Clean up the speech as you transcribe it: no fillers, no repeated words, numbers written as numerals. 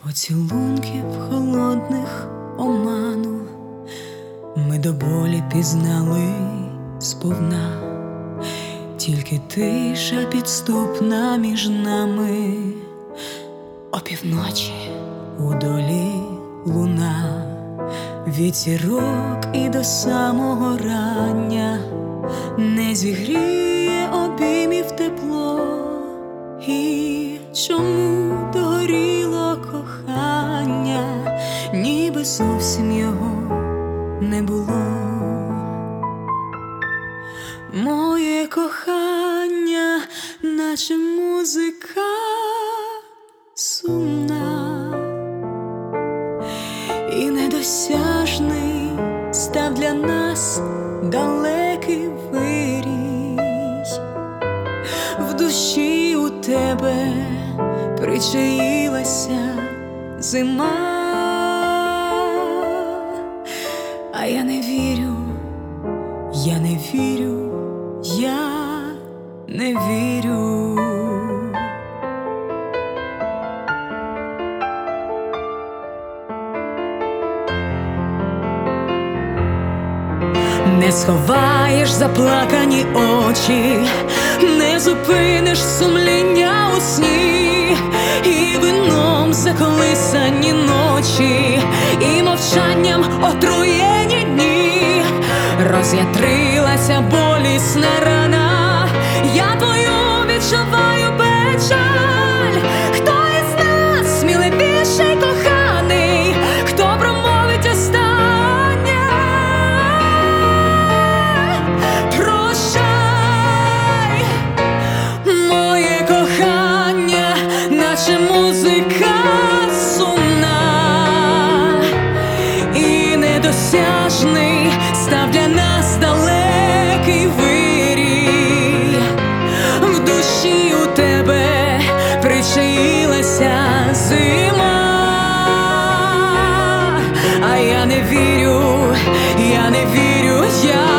Поцілунків холодних оману ми до болі пізнали сповна, тільки тиша підступна між нами. Опівночі у долі луна, від зірок і до самого рання не зігріє обіймів тепло. І чому догоріло кохання, ніби зовсім його не було? Моє кохання, наче музика сумна, і недосяжний став для нас далекий вирій. В душі у тебе причаїлася зима, а я не вірю, я не вірю, я не вірю. Не сховаєш заплакані очі, не зупиниш сумління у сні, і вином заколисані ночі, і мовчанням отруєні дні. Роз'ятрилася болісна рана, я твою відчуваю печаль. Хто із нас сміливіший коханий, хто промовить останнє? Прощай, моє кохання, наче музика сумна, і недосяжний став для нас далекий вирій. В душі у тебе причаїлася зима, а я не вірю, я не вірю, я